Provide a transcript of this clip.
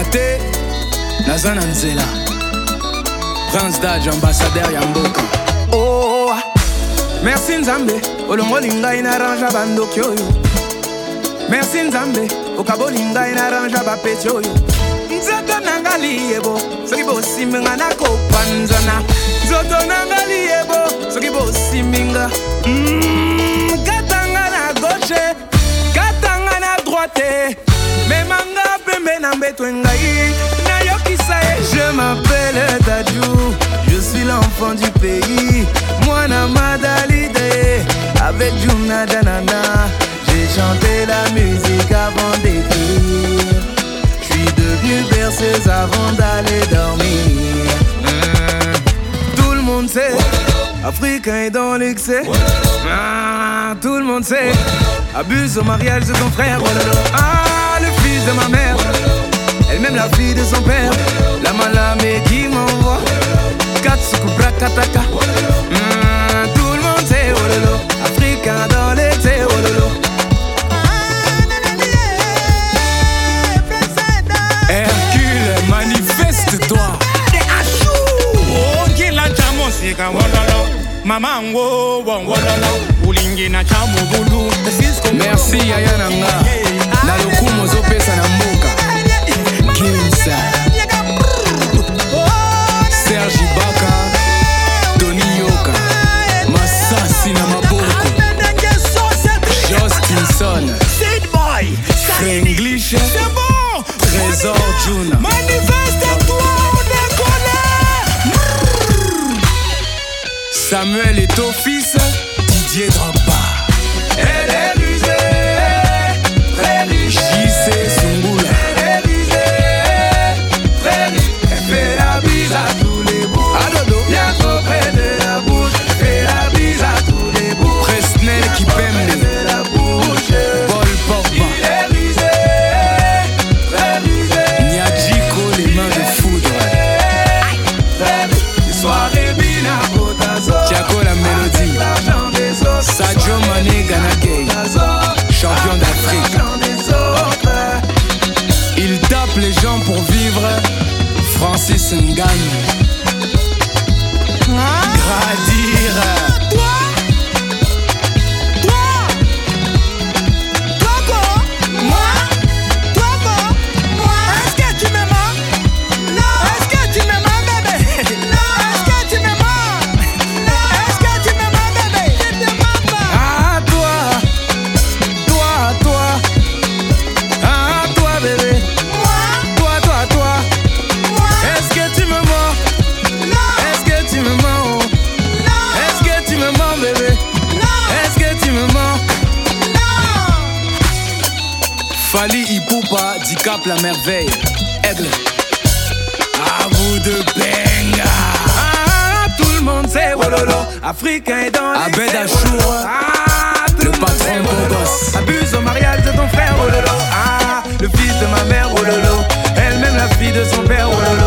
Te, Nazana Nzela, Prince Daj, ambassadeur Yamboka. Oh, merci Nzambe, Olongo linga inaranja bandokyo yo. Merci Nzambe, Okabo linga inaranja bapetyo yo. Nzoto nangali ebo, soki bosi minga na kopanzana. Nzoto nangali ebo, soki bosi minga. Katanga na gauche, katanga na droite. Memanga pembe na mbetwengai. Na yokisae, je m'appelle Dadju. Je suis l'enfant du pays. Moi na madalide, avec Juna Danana. J'ai chanté la musique avant d'écrire. J'suis devenu berceuse avant d'aller dormir. Tout le monde sait, Africain est dans l'excès. Tout le monde sait, abuse au mariage de ton frère. Ah, le fils de ma mère, elle-même la fille de son père. La malamé qui m'envoie Katsuku Brakataka. Tout le monde sait, oh lolo, Africain dans l'excès, oh lolo. Hercule, manifeste-toi. Merci Yayananga. Na lokumo zopesa na mboka. Kimsa, Serge Ibaka, Tony Yoka, Masasi na maboko, Justinson, Frenglish, Trésor Juna. Manifeste-toi, on décolle. Samuel est au fils, Didier Drogba. Elle est rusée, très riche. JC Sungula. Elle est rusée, très riche. Elle fait la bise à tous les bouts. Adodo, bien trop près de la bouche. Elle fait la bise à tous les bouts. Presnel qui pème la bouche. Paul Pogba. Il est rusé, très rusé. Nyadjiko, les mains de foudre. Très riche. Les soirées Bina Botazo. Tiago la mélodie. Sadio Mané Ganagay, champion d'Afrique. Il tape les gens pour vivre. Francis Ngagne. Gradire. Fali Ipupa, Dicap la merveille. Aigle. À vous de benga. Tout le monde sait, wololo. Africain est dans les Abed Achour. Le patron beau gosse. Abuse au mariage de ton frère, wololo. Le fils de ma mère, wololo. Elle-même la fille de son père, wololo.